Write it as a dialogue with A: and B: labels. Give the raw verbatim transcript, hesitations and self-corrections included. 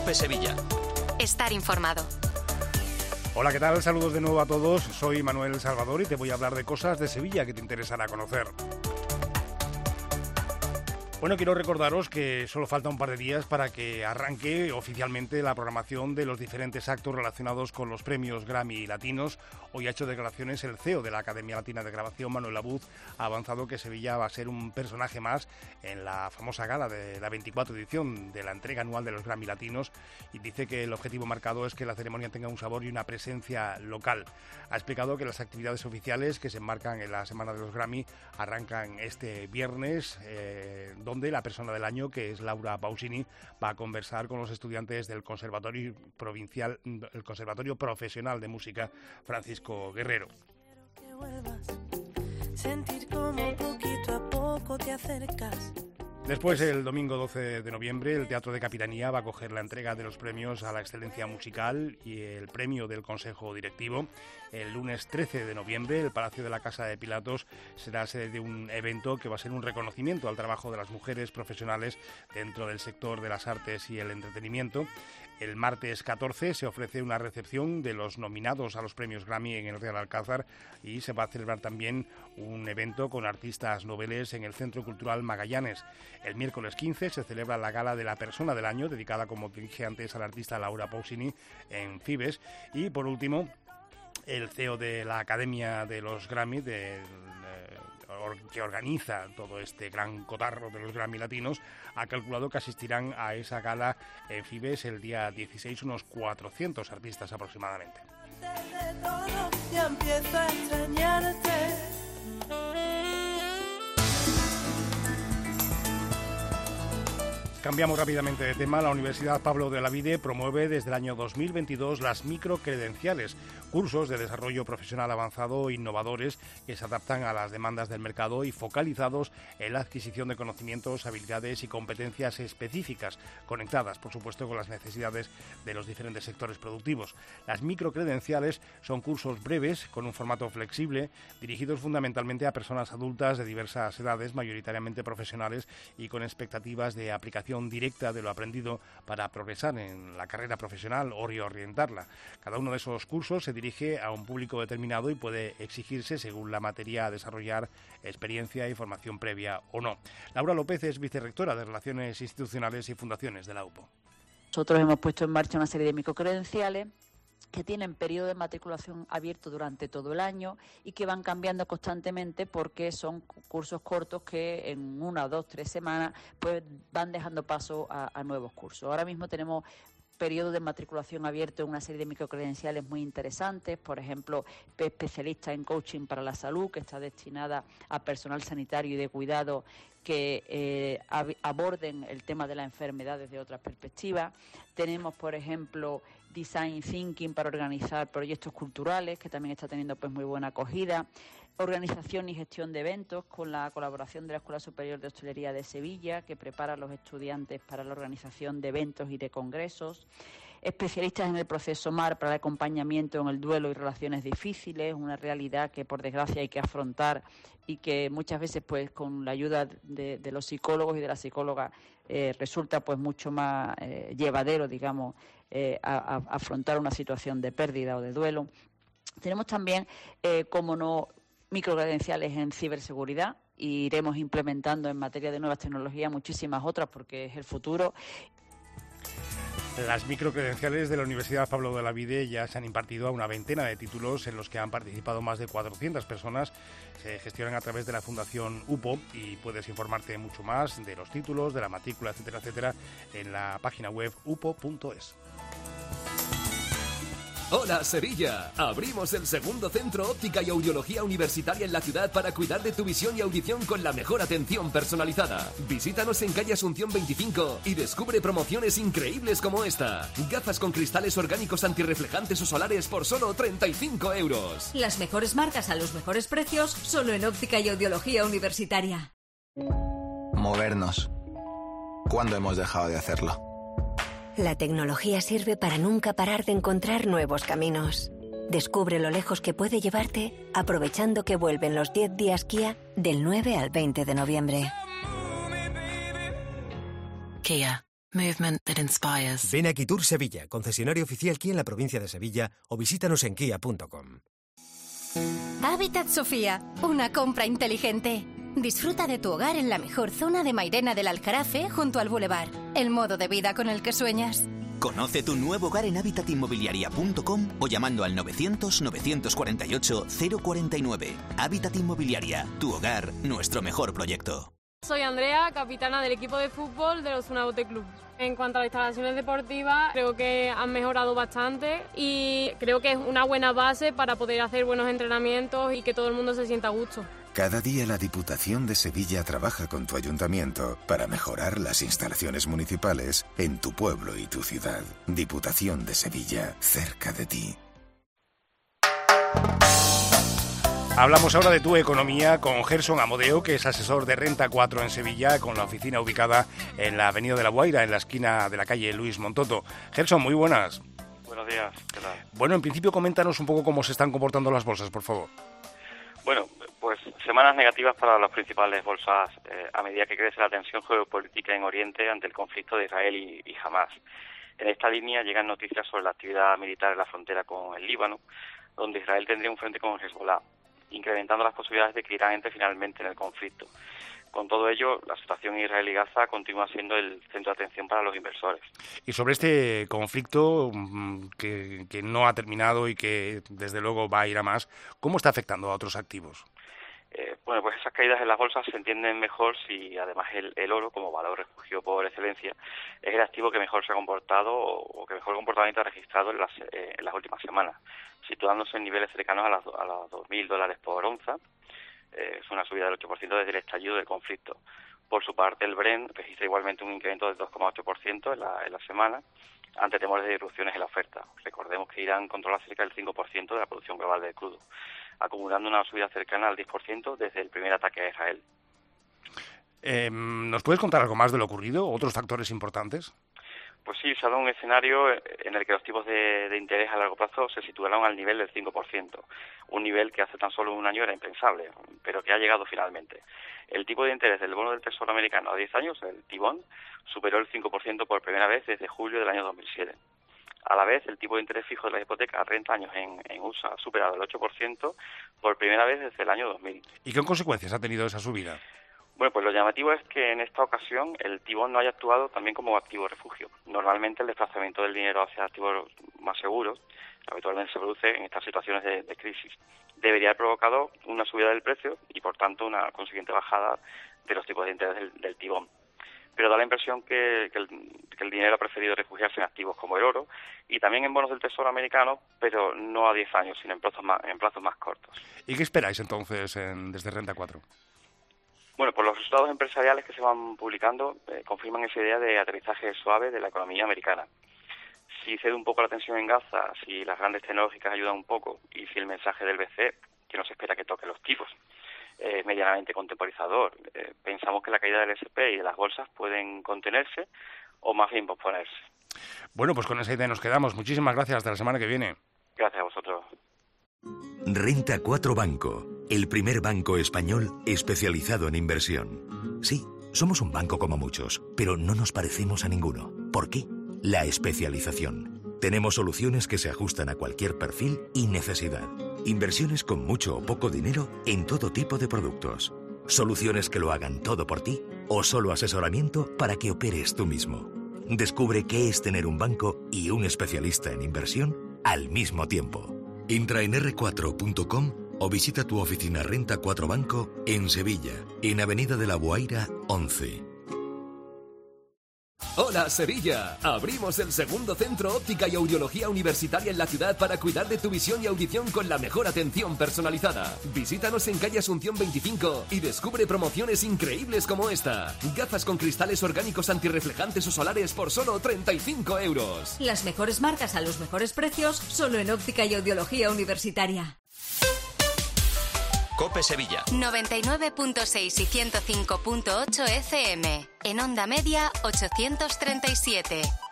A: COPE Sevilla.
B: Estar informado.
C: Hola, ¿qué tal? Saludos de nuevo a todos. Soy Manuel Salvador y te voy a hablar de cosas de Sevilla que te interesará conocer. Bueno, quiero recordaros que solo falta un par de días para que arranque oficialmente la programación de los diferentes actos relacionados con los premios Grammy Latinos. Hoy ha hecho declaraciones el C E O de la Academia Latina de Grabación, Manuel Abuz. Ha avanzado que Sevilla va a ser un personaje más en la famosa gala de la veinticuatro edición de la entrega anual de los Grammy Latinos y dice que el objetivo marcado es que la ceremonia tenga un sabor y una presencia local. Ha explicado que las actividades oficiales que se enmarcan en la Semana de los Grammy arrancan este viernes, eh, donde la persona del año, que es Laura Pausini, va a conversar con los estudiantes del Conservatorio Provincial, el Conservatorio Profesional de Música Francisco Guerrero.
D: Quiero que vuelvas, sentir como poquito a poco te acercas.
C: Después, el domingo doce de noviembre, el Teatro de Capitanía va a acoger la entrega de los premios a la excelencia musical y el premio del Consejo Directivo. El lunes trece de noviembre, el Palacio de la Casa de Pilatos será sede de un evento que va a ser un reconocimiento al trabajo de las mujeres profesionales dentro del sector de las artes y el entretenimiento. El martes catorce se ofrece una recepción de los nominados a los premios Grammy en el Real Alcázar y se va a celebrar también un evento con artistas noveles en el Centro Cultural Magallanes. El miércoles quince se celebra la Gala de la Persona del Año, dedicada, como dije antes, a la artista Laura Pausini en Fibes. Y por último, el C E O de la Academia de los Grammy, de, de, que organiza todo este gran cotarro de los Grammy Latinos, ha calculado que asistirán a esa gala en Fibes el día dieciséis unos cuatrocientos artistas aproximadamente.
D: De todo, ya empiezo a extrañarte.
C: Cambiamos rápidamente de tema. La Universidad Pablo de Olavide promueve desde el año dos mil veintidós las microcredenciales, cursos de desarrollo profesional avanzado innovadores que se adaptan a las demandas del mercado y focalizados en la adquisición de conocimientos, habilidades y competencias específicas, conectadas, por supuesto, con las necesidades de los diferentes sectores productivos. Las microcredenciales son cursos breves, con un formato flexible, dirigidos fundamentalmente a personas adultas de diversas edades, mayoritariamente profesionales y con expectativas de aplicación directa de lo aprendido para progresar en la carrera profesional o reorientarla. Cada uno de esos cursos se dirige a un público determinado y puede exigirse, según la materia a desarrollar, experiencia y formación previa o no. Laura López es vicerrectora de Relaciones Institucionales y Fundaciones de la U P O.
E: Nosotros hemos puesto en marcha una serie de microcredenciales que tienen periodo de matriculación abierto durante todo el año y que van cambiando constantemente porque son cursos cortos que en una, dos, tres semanas pues van dejando paso a, a nuevos cursos. Ahora mismo tenemos periodo de matriculación abierto en una serie de microcredenciales muy interesantes, por ejemplo, especialista en coaching para la salud, que está destinada a personal sanitario y de cuidado que eh, ab- aborden el tema de la enfermedad desde otra perspectiva. Tenemos, por ejemplo, Design Thinking para organizar proyectos culturales, que también está teniendo pues muy buena acogida. Organización y gestión de eventos, con la colaboración de la Escuela Superior de Hostelería de Sevilla, que prepara a los estudiantes para la organización de eventos y de congresos. Especialistas en el proceso M A R para el acompañamiento en el duelo y relaciones difíciles, una realidad que por desgracia hay que afrontar y que muchas veces pues con la ayuda de, de los psicólogos y de la psicóloga eh, resulta pues mucho más eh, llevadero, digamos, eh, a, a afrontar una situación de pérdida o de duelo. Tenemos también, eh, como no, microcredenciales en ciberseguridad y iremos implementando en materia de nuevas tecnologías muchísimas otras porque es el futuro.
C: Las microcredenciales de la Universidad Pablo de Olavide ya se han impartido a una veintena de títulos en los que han participado más de cuatrocientas personas. Se gestionan a través de la Fundación U P O y puedes informarte mucho más de los títulos, de la matrícula, etcétera, etcétera, en la página web u p o punto es.
A: Hola Sevilla, abrimos el segundo centro óptica y audiología universitaria en la ciudad para cuidar de tu visión y audición con la mejor atención personalizada. Visítanos en calle Asunción veinticinco y descubre promociones increíbles como esta. Gafas con cristales orgánicos antirreflejantes o solares por solo treinta y cinco euros.
F: Las mejores marcas a los mejores precios, solo en óptica y audiología universitaria.
G: Movernos. ¿Cuándo hemos dejado de hacerlo?
H: La tecnología sirve para nunca parar de encontrar nuevos caminos. Descubre lo lejos que puede llevarte aprovechando que vuelven los diez días Kia del nueve al veinte de noviembre.
I: Kia. Movement that inspires.
J: Ven a Quitur Sevilla, concesionario oficial Kia en la provincia de Sevilla, o visítanos en kia punto com.
K: Habitat Sofía, una compra inteligente. Disfruta de tu hogar en la mejor zona de Mairena del Aljarafe, junto al Boulevard. El modo de vida con el que sueñas.
L: Conoce tu nuevo hogar en habitat inmobiliaria punto com o llamando al novecientos, novecientos cuarenta y ocho, cero cuarenta y nueve. Habitat Inmobiliaria, tu hogar, nuestro mejor proyecto.
M: Soy Andrea, capitana del equipo de fútbol del Osuna Bote Club. En cuanto a las instalaciones deportivas, creo que han mejorado bastante y creo que es una buena base para poder hacer buenos entrenamientos y que todo el mundo se sienta a gusto.
N: Cada día la Diputación de Sevilla trabaja con tu ayuntamiento para mejorar las instalaciones municipales en tu pueblo y tu ciudad. Diputación de Sevilla, cerca de ti.
C: Hablamos ahora de tu economía con Gerson Amodeo, que es asesor de Renta cuatro en Sevilla, con la oficina ubicada en la Avenida de la Guaira, en la esquina de la calle Luis Montoto. Gerson, muy buenas.
O: Buenos días, ¿qué tal?
C: Bueno, en principio coméntanos un poco cómo se están comportando las bolsas, por favor.
O: Bueno, pues semanas negativas para las principales bolsas eh, a medida que crece la tensión geopolítica en Oriente ante el conflicto de Israel y, y Hamás. En esta línea llegan noticias sobre la actividad militar en la frontera con el Líbano, donde Israel tendría un frente con Hezbollah, incrementando las posibilidades de que Irán entre finalmente en el conflicto. Con todo ello, la situación en Israel y Gaza continúa siendo el centro de atención para los inversores.
C: Y sobre este conflicto que, que no ha terminado y que desde luego va a ir a más, ¿cómo está afectando a otros activos?
O: Eh, bueno, pues esas caídas en las bolsas se entienden mejor si además el, el oro, como valor refugio por excelencia, es el activo que mejor se ha comportado o, o que mejor comportamiento ha registrado en las, eh, en las últimas semanas, situándose en niveles cercanos a, las, a los dos mil dólares por onza. Eh, es una subida del ocho por ciento desde el estallido del conflicto. Por su parte, el Brent registra igualmente un incremento del dos coma ocho por ciento en la, en la semana, ante temores de disrupciones en la oferta. Recordemos que Irán controla cerca del cinco por ciento de la producción global de crudo, acumulando una subida cercana al diez por ciento desde el primer ataque a Israel.
C: Eh, ¿Nos puedes contar algo más de lo ocurrido? ¿Otros factores importantes?
O: Pues sí, se ha dado un escenario en el que los tipos de, de interés a largo plazo se situaron al nivel del cinco por ciento, un nivel que hace tan solo un año era impensable, pero que ha llegado finalmente. El tipo de interés del bono del Tesoro americano a diez años, el T-Bond, superó el cinco por ciento por primera vez desde julio del año dos mil siete. A la vez, el tipo de interés fijo de las hipotecas a treinta años en, en U S A ha superado el ocho por ciento por primera vez desde el año dos mil.
C: ¿Y qué consecuencias ha tenido esa subida?
O: Bueno, pues lo llamativo es que en esta ocasión el T-Bond no haya actuado también como activo refugio. Normalmente el desplazamiento del dinero hacia activos más seguros habitualmente se produce en estas situaciones de, de crisis. Debería haber provocado una subida del precio y, por tanto, una consiguiente bajada de los tipos de interés del, del T-Bond. Pero da la impresión que, que, el, que el dinero ha preferido refugiarse en activos como el oro y también en bonos del Tesoro americano, pero no a diez años, sino en plazos más, en plazos más cortos.
C: ¿Y qué esperáis entonces en, desde Renta cuatro?
O: Bueno, pues los resultados empresariales que se van publicando eh, confirman esa idea de aterrizaje suave de la economía americana. Si cede un poco la tensión en Gaza, si las grandes tecnológicas ayudan un poco y si el mensaje del B C E, que no se espera que toque los tipos, es eh, medianamente contemporizador, eh, pensamos que la caída del S and P y de las bolsas pueden contenerse o más bien posponerse.
C: Bueno, pues con esa idea nos quedamos. Muchísimas gracias. Hasta la semana que viene.
O: Gracias a vosotros.
P: Renta cuatro Banco, el primer banco español especializado en inversión. Sí, somos un banco como muchos, pero no nos parecemos a ninguno. ¿Por qué? La especialización. Tenemos soluciones que se ajustan a cualquier perfil y necesidad. Inversiones con mucho o poco dinero en todo tipo de productos. Soluciones que lo hagan todo por ti o solo asesoramiento para que operes tú mismo. Descubre qué es tener un banco y un especialista en inversión al mismo tiempo. Entra en erre cuatro punto com o visita tu oficina Renta cuatro Banco en Sevilla, en Avenida de la Guaira once.
A: Hola Sevilla, abrimos el segundo centro óptica y audiología universitaria en la ciudad para cuidar de tu visión y audición con la mejor atención personalizada. Visítanos en calle Asunción veinticinco y descubre promociones increíbles como esta. Gafas con cristales orgánicos antirreflejantes o solares por solo treinta y cinco euros.
F: Las mejores marcas a los mejores precios, solo en óptica y audiología universitaria.
L: COPE Sevilla
B: noventa y nueve punto seis y ciento cinco punto ocho F M. En onda media ochocientos treinta y siete.